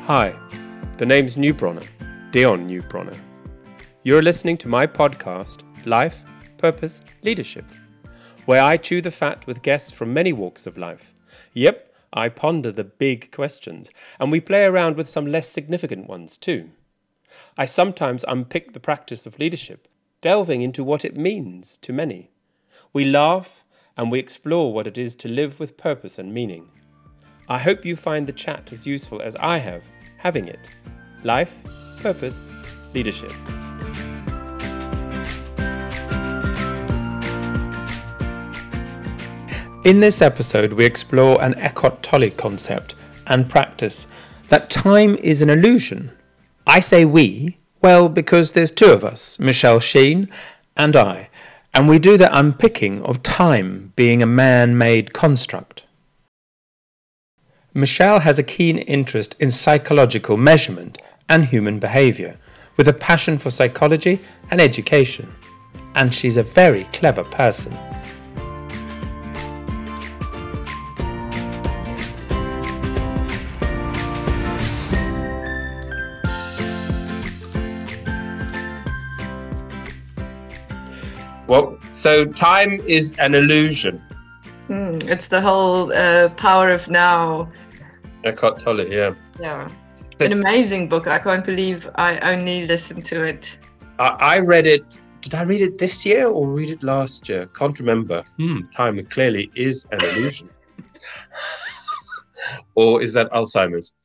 Hi, the name's Newbronner, Dion Newbronner. You're listening to my podcast, Life, Purpose, Leadership, where I chew the fat with guests from many walks of life. Yep, I ponder the big questions, and we play around with some less significant ones too. I sometimes unpick the practice of leadership, delving into what it means to many. We laugh and we explore what it is to live with purpose and meaning. I hope you find the chat as useful as I have having it. Life, Purpose, Leadership. In this episode, we explore an Eckhart Tolle concept and practice that time is an illusion. I say we, well, because there's two of us, Michelle Sheen and I, and we do the unpicking of time being a man-made construct. Michelle has a keen interest in psychological measurement and human behaviour, with a passion for psychology and education. And she's a very clever person. Well, so time is an illusion. It's the whole power of now. Eckhart Tolle, yeah. Yeah. An amazing book. I can't believe I only listened to it. I read it. Did I read it this year or read it last year? Can't remember. Time clearly is an illusion. Or is that Alzheimer's?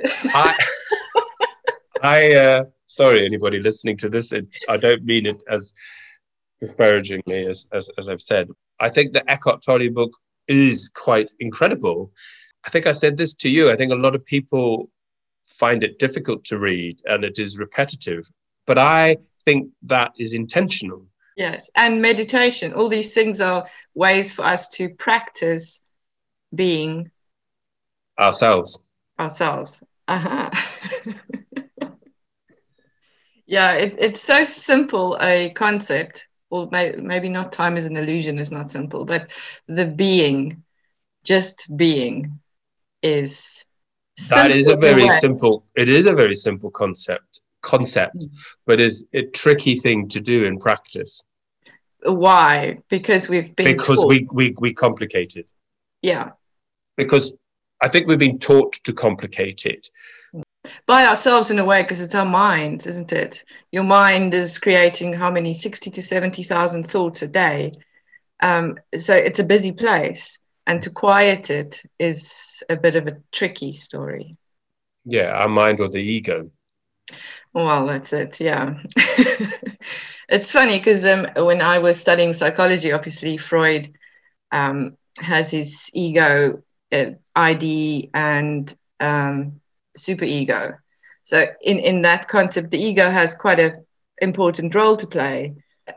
Sorry, anybody listening to this. I don't mean it as disparagingly as I've said. I think the Eckhart Tolle book is quite incredible. I think I said this to you. I think a lot of people find it difficult to read and it is repetitive, but I think that is intentional. Yes, and meditation. All these things are ways for us to practice being ourselves. Uh-huh. Yeah, it's so simple a concept. Well, maybe not time is an illusion is not simple, but the being, just being is that is a very simple, it is a very simple concept, but is a tricky thing to do in practice. Why? Because we've been taught. we complicate it. Yeah. Because I think we've been taught to complicate it. By ourselves in a way, because it's our minds, isn't it? Your mind is creating how many 60 to 70,000 thoughts a day. So it's a busy place, and to quiet it is a bit of a tricky story. Yeah, our mind or the ego. Well, that's it. Yeah. It's funny because when I was studying psychology, obviously Freud has his ego, ID, and superego. So in that concept, the ego has quite an important role to play.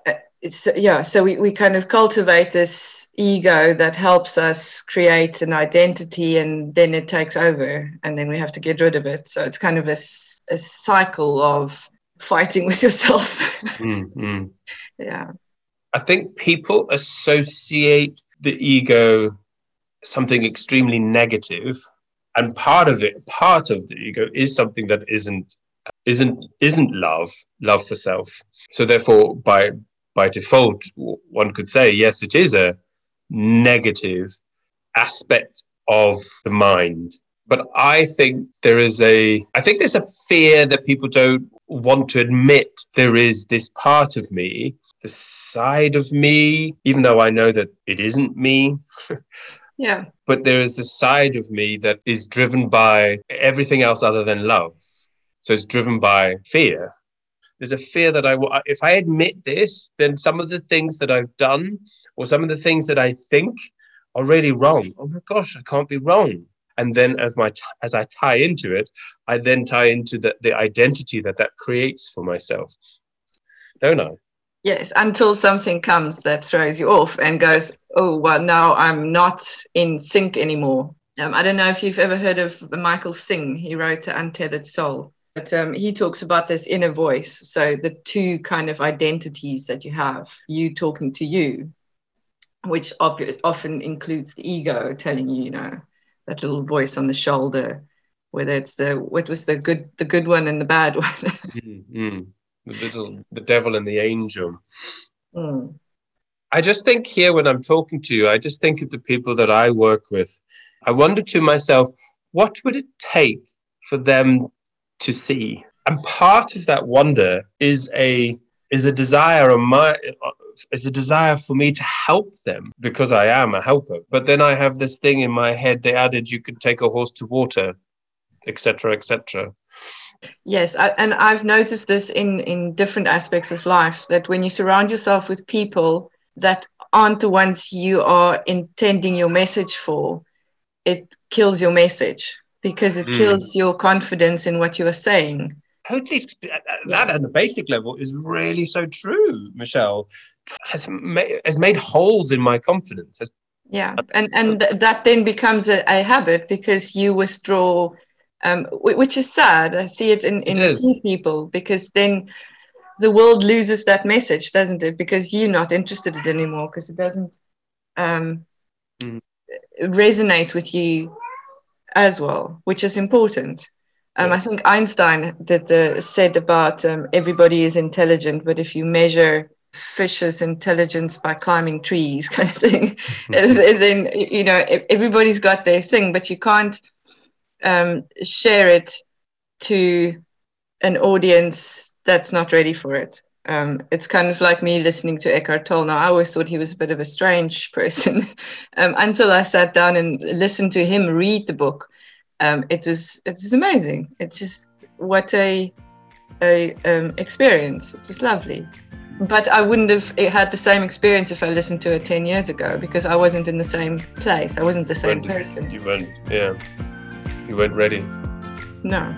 So we kind of cultivate this ego that helps us create an identity, and then it takes over, and then we have to get rid of it. So it's kind of a cycle of fighting with yourself. Yeah. I think people associate the ego something extremely negative. And part of the ego is something that isn't love for self. So therefore, by default, one could say, yes, it is a negative aspect of the mind. But I think there's a fear that people don't want to admit there is this part of me, the side of me, even though I know that it isn't me. Yeah. But there is a side of me that is driven by everything else other than love. So it's driven by fear. There's a fear that if I admit this, then some of the things that I've done or some of the things that I think are really wrong. Oh my gosh, I can't be wrong. And then as I tie into it, I then tie into the identity that creates for myself. Don't I? Yes, until something comes that throws you off and goes, oh, well, now I'm not in sync anymore. I don't know if you've ever heard of Michael Singh. He wrote The Untethered Soul. But he talks about this inner voice. So the two kind of identities that you have, you talking to you, which often includes the ego telling you, that little voice on the shoulder whether it's what was the good one and the bad one. Mm. The devil and the angel. Mm. I just think here when I'm talking to you, I just think of the people that I work with. I wonder to myself, what would it take for them to see? And part of that wonder is a desire on my is a desire for me to help them because I am a helper. But then I have this thing in my head, the adage you could take a horse to water, etc., etc. Yes, and I've noticed this in different aspects of life, that when you surround yourself with people that aren't the ones you are intending your message for, it kills your message because it kills your confidence in what you are saying. Totally, that at the basic level is really so true. Michelle has made holes in my confidence. Yeah, and that then becomes a habit because you withdraw, which is sad. I see it in a few people, because then the world loses that message, doesn't it? Because you're not interested in it anymore, because it doesn't resonate with you as well, which is important. I think Einstein said about everybody is intelligent, but if you measure fish's intelligence by climbing trees, kind of thing, then everybody's got their thing, but you can't share it to an audience that's not ready for it. It's kind of like me listening to Eckhart Tolle. Now, I always thought he was a bit of a strange person until I sat down and listened to him read the book. It's amazing. It's just what a experience. It was lovely. But I wouldn't have had the same experience if I listened to it 10 years ago, because I wasn't in the same place. I wasn't the same person. You weren't ready. No.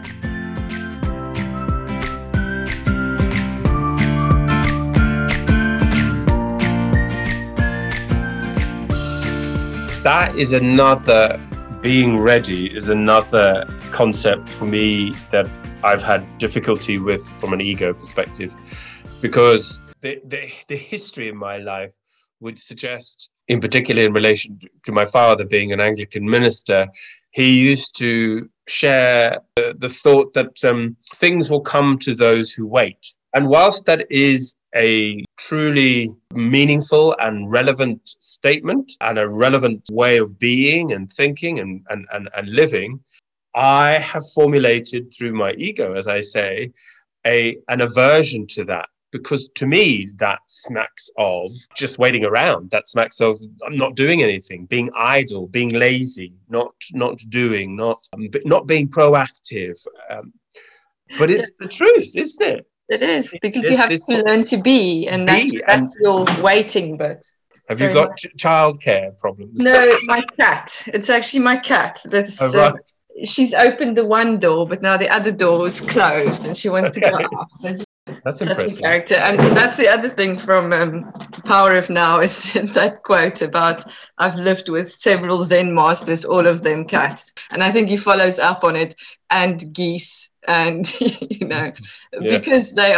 That is another, being ready is another concept for me that I've had difficulty with from an ego perspective, because the history in my life would suggest, in particular in relation to my father being an Anglican minister, he used to share the thought that things will come to those who wait. And whilst that is a truly meaningful and relevant statement and a relevant way of being and thinking and living, I have formulated through my ego, as I say, an aversion to that. Because to me, that smacks of just waiting around. That smacks of not doing anything, being idle, being lazy, not doing, not being proactive. But it's the truth, isn't it? It is, because you have to learn to be, and that's your waiting bit. Have you got childcare problems? No, my cat. It's actually my cat. Right. She's opened the one door, but now the other door is closed, and she wants to go out. So that's impressive. Character. And that's the other thing from Power of Now, is that quote about, I've lived with several Zen masters, all of them cats. And I think he follows up on it, and geese, and because they're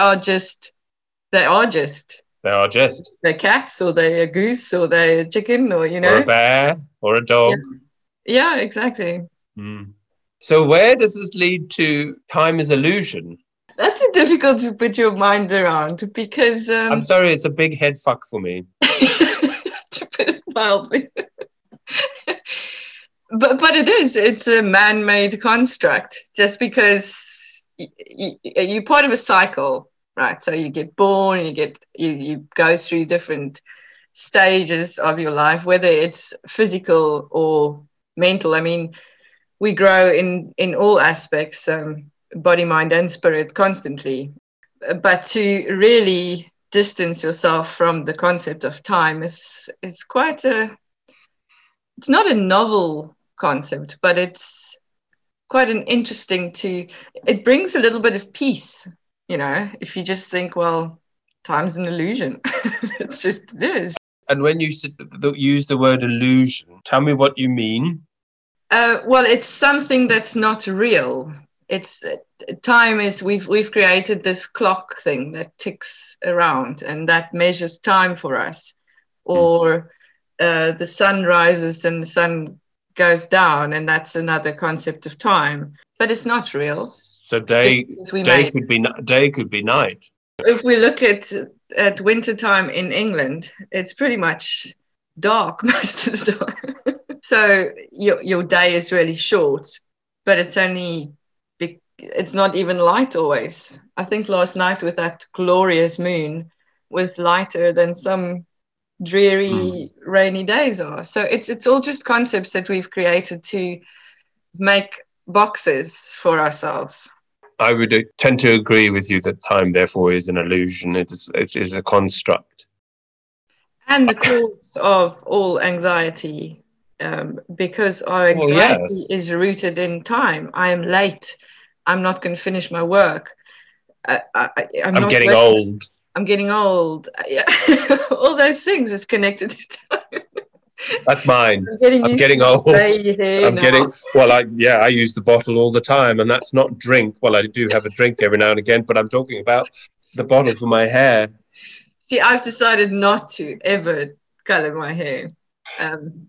cats, or they're a goose, or they're a chicken, or or a bear, or a dog. Yeah, exactly. So where does this lead to? Time is illusion. That's difficult to put your mind around, because I'm sorry, it's a big head fuck for me. To put it mildly. But it's a man-made construct, just because you're part of a cycle, right? So you get born, you go through different stages of your life, whether it's physical or mental. I mean, we grow in all aspects, body, mind, and spirit, constantly. But to really distance yourself from the concept of time is quite it's not a novel concept, but it's quite an interesting it brings a little bit of peace, if you just think, well, time's an illusion. It is. And when you use the word illusion, tell me what you mean. Well, it's something that's not real. It's time is we've created this clock thing that ticks around, and that measures time for us. Or the sun rises and the sun goes down, and that's another concept of time. but it's not real. So day could be night. If we look at winter time in England, it's pretty much dark most of the time. So your day is really short, but it's not even light always. I think last night with that glorious moon was lighter than some dreary rainy days are. So it's all just concepts that we've created to make boxes for ourselves. I would tend to agree with you that time, therefore, is an illusion. It is a construct. And the cause of all anxiety, because our anxiety is rooted in time. I am late. I'm not going to finish my work. I'm getting old. I'm getting old. Yeah. All those things is connected to time. That's mine. I'm getting old. I use the bottle all the time, and that's not drink. Well, I do have a drink every now and again, but I'm talking about the bottle for my hair. See, I've decided not to ever color my hair, and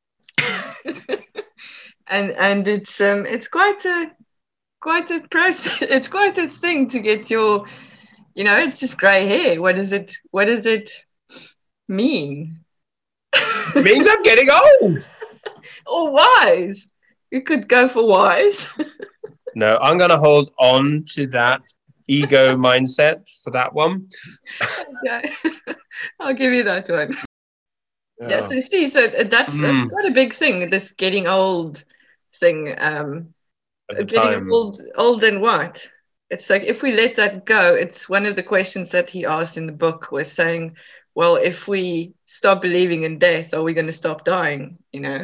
it's quite a process. It's quite a thing to get your, it's just grey hair. What does it mean? It means I'm getting old. Or wise. You could go for wise. No, I'm going to hold on to that ego mindset for that one. Okay. I'll give you that one. Yeah, so Steve, that's quite a big thing, this getting old thing. Getting old and what? It's like, if we let that go, it's one of the questions that he asked in the book was saying, well, if we stop believing in death, are we going to stop dying?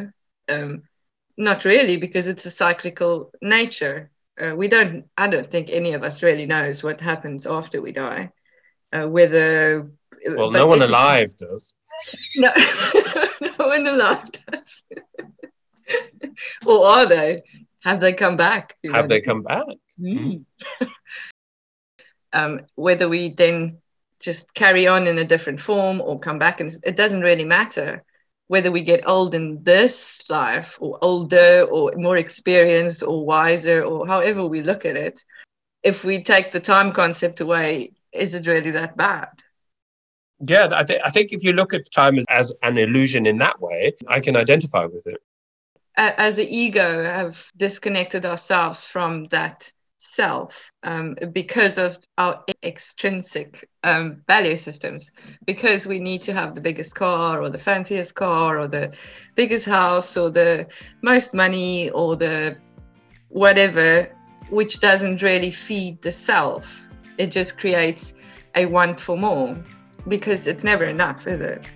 Not really, because it's a cyclical nature. I don't think any of us really knows what happens after we die. No one alive does. No, no one alive does. Or are they? Have they come back? Have they come back? Whether we then just carry on in a different form or come back, and it doesn't really matter whether we get old in this life or older or more experienced or wiser or however we look at it. If we take the time concept away, is it really that bad? Yeah, I think if you look at time as an illusion in that way, I can identify with it. As the ego, have disconnected ourselves from that self because of our extrinsic value systems, because we need to have the biggest car or the fanciest car or the biggest house or the most money or the whatever, which doesn't really feed the self. It just creates a want for more, because it's never enough, is it?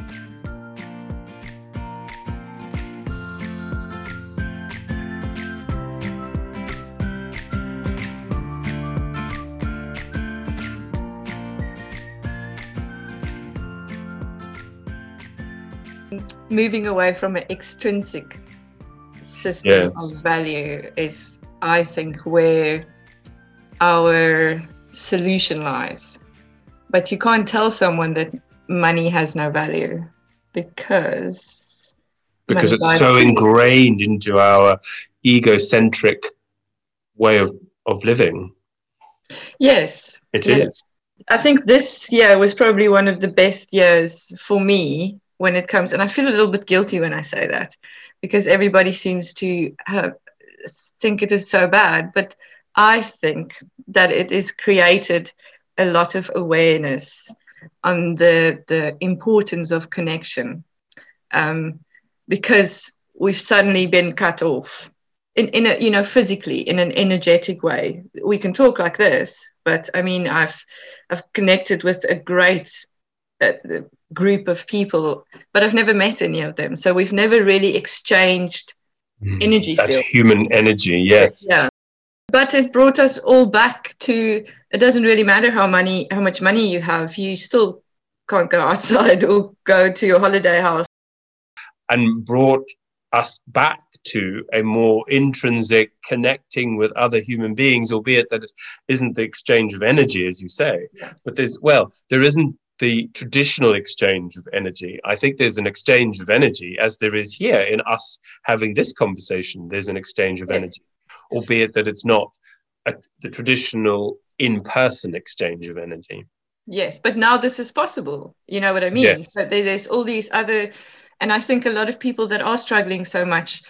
Moving away from an extrinsic system of value is, I think, where our solution lies. But you can't tell someone that money has no value because it's so ingrained into our egocentric way of living. Yes, it is. I think this year was probably one of the best years for me when it comes, and I feel a little bit guilty when I say that, because everybody seems to think it is so bad, but I think that it has created a lot of awareness on the importance of connection, because we've suddenly been cut off in a physically, in an energetic way. We can talk like this, but I mean, I've connected with a great group of people, but I've never met any of them, so we've never really exchanged energy. That's human energy. Yes. Yeah, but it brought us all back to, it doesn't really matter how much money you have, you still can't go outside or go to your holiday house. And brought us back to a more intrinsic connecting with other human beings, albeit that it isn't the exchange of energy, as you say. Yeah. But there isn't the traditional exchange of energy. I think there's an exchange of energy, as there is here in us having this conversation. There's an exchange of energy. albeit that it's not the traditional in-person exchange of energy. Yes, but now this is possible. You know what I mean? Yes. So there's all these other, and I think a lot of people that are struggling so much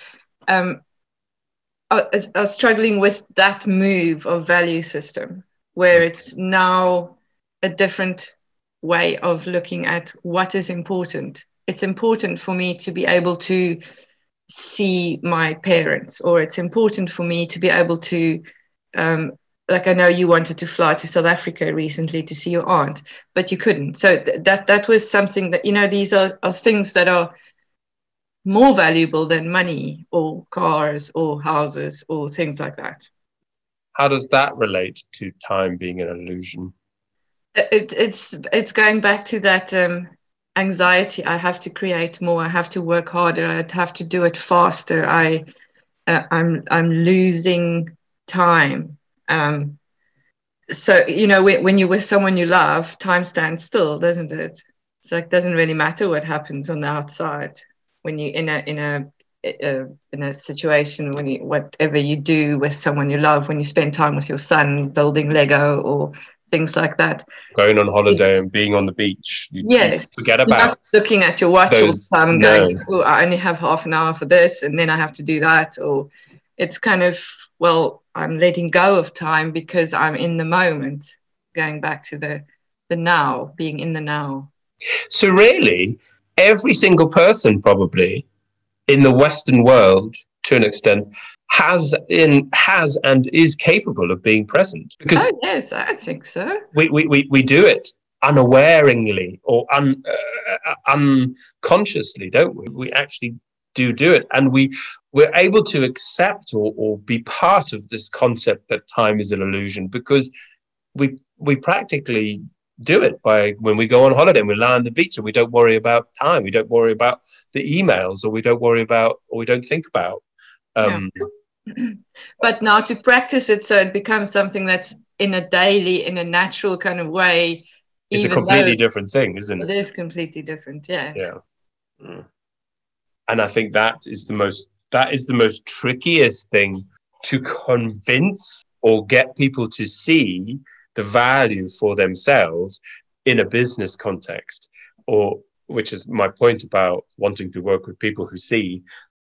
are struggling with that move of value system, where it's now a different way of looking at what is important. It's important for me to be able to see my parents, or it's important for me to be able to like, I know you wanted to fly to South Africa recently to see your aunt, but you couldn't. So that was something that, you know, these are things that are more valuable than money or cars or houses or things like that. How does that relate to time being an illusion? It's going back to that anxiety. I have to create more. I have to work harder. I have to do it faster. I'm losing time. So, you know, when you're with someone you love, time stands still, doesn't it? It's like, doesn't really matter what happens on the outside when you in a situation, when you, whatever you do with someone you love, when you spend time with your son building Lego or things like that. Going on holiday and being on the beach, you Yes, forget you're about not looking at your watch all those. the time and No. going, oh, I only have half an hour for this, and then I have to do that. Or it's kind of, well, I'm letting go of time because I'm in the moment, going back to the now, being in the now. So really, every single person probably in the Western world, to an extent, has and is capable of being present, because Oh, yes, I think so. we do it unawaringly or unconsciously, don't we? We actually do it, and we're able to accept or be part of this concept that time is an illusion, because we practically do it by when we go on holiday and we lie on the beach and we don't worry about time, we don't worry about the emails, or we don't think about Yeah. But now to practice it so it becomes something that's in a daily, in a natural kind of way, it's a even though completely different thing, isn't it it? is completely different. Yes. Yeah. And I think that is the most trickiest thing to convince or get people to see the value for themselves in a business context, or which is my point about wanting to work with people who see.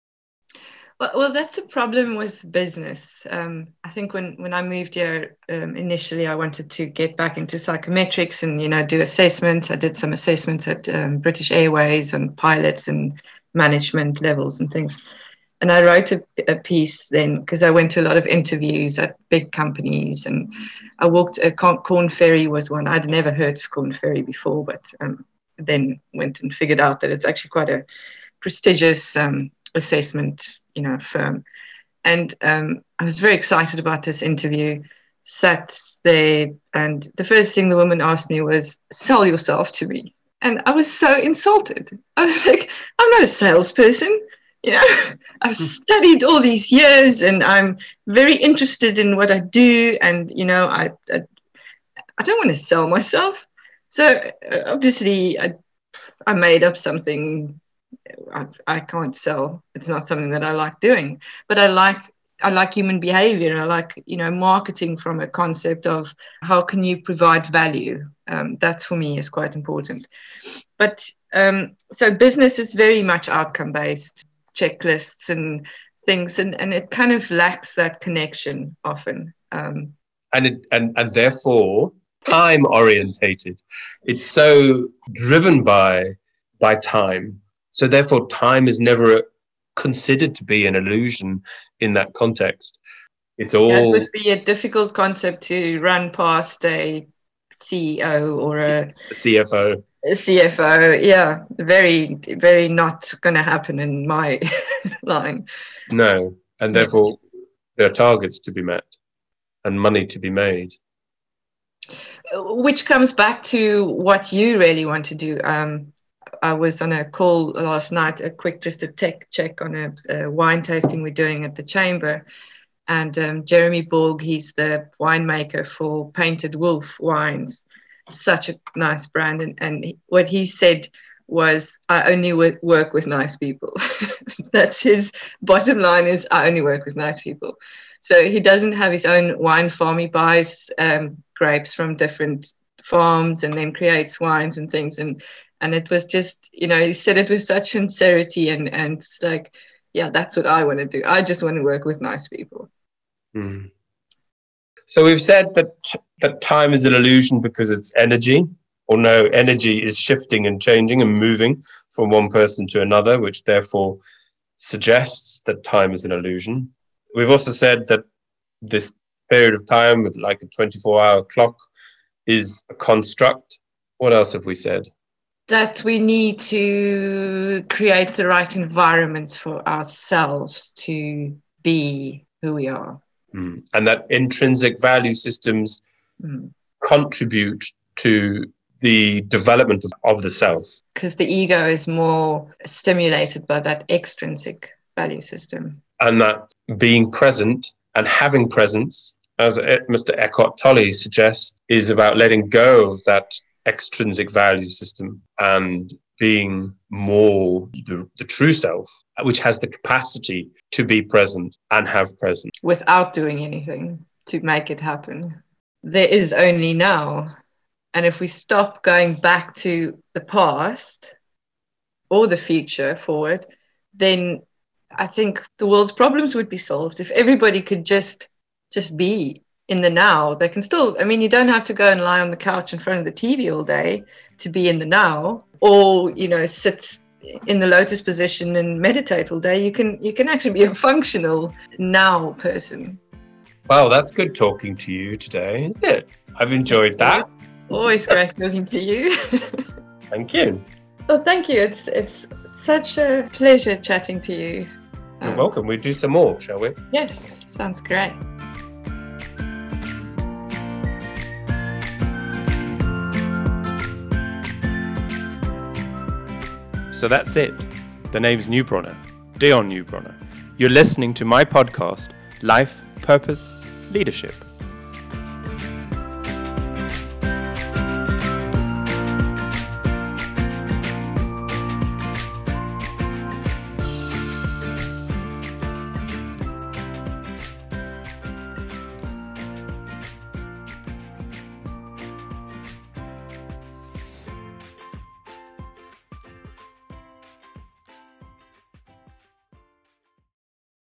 Well, that's a problem with business. I think when I moved here initially, I wanted to get back into psychometrics and, you know, do assessments. I did some assessments at British Airways and pilots and management levels and things. And I wrote a piece then, because I went to a lot of interviews at big companies, and I walked. Corn Ferry was one. I'd never heard of Corn Ferry before, but then went and figured out that it's actually quite a prestigious assessment, you know, firm. And I was very excited about this interview. Sat there, and the first thing the woman asked me was, "Sell yourself to me." And I was so insulted. I was like, "I'm not a salesperson. You know, I've studied all these years, and I'm very interested in what I do. And you know, I don't want to sell myself." So obviously, I made up something. I can't sell. It's not something that I like doing, but I like human behavior. I like, you know, marketing from a concept of how can you provide value. That for me is quite important. But so business is very much outcome based, checklists and things, and it kind of lacks that connection often. And therefore time orientated. It's so driven by time. So therefore time is never considered to be an illusion in that context. It's all. That would be a difficult concept to run past a CEO or a CFO. CFO. Yeah, very, very not going to happen in my line. No, and therefore there are targets to be met and money to be made. Which comes back to what you really want to do. I was on a call last night, just a tech check on a wine tasting we're doing at the Chamber. And Jeremy Borg, he's the winemaker for Painted Wolf Wines, such a nice brand. And what he said was, I only work with nice people. That's his bottom line, is I only work with nice people. So he doesn't have his own wine farm. He buys grapes from different farms and then creates wines and things. And it was just, he said it with such sincerity and it's like, yeah, that's what I want to do. I just want to work with nice people. Mm. So we've said that time is an illusion because it's energy, or no, energy is shifting and changing and moving from one person to another, which therefore suggests that time is an illusion. We've also said that this period of time with like a 24-hour clock is a construct. What else have we said? That we need to create the right environments for ourselves to be who we are. And that intrinsic value systems contribute to the development of the self. Because the ego is more stimulated by that extrinsic value system. And that being present and having presence, as Mr. Eckhart Tolle suggests, is about letting go of that extrinsic value system and being more the true self, which has the capacity to be present and have presence. Without doing anything to make it happen. There is only now. And if we stop going back to the past or the future forward, then I think the world's problems would be solved. If everybody could just be in the now, they can still, you don't have to go and lie on the couch in front of the TV all day to be in the now, or, sit in the lotus position and meditate all day. You can actually be a functional now person. Well, that's good talking to you today, isn't it? I've enjoyed that. Always great talking to you. Thank you. Well, thank you. It's such a pleasure chatting to you. You're welcome. We'll do some more, shall we? Yes, sounds great. So that's it. The name's Newbronner, Dion Newbronner. You're listening to my podcast, Life, Purpose, Leadership.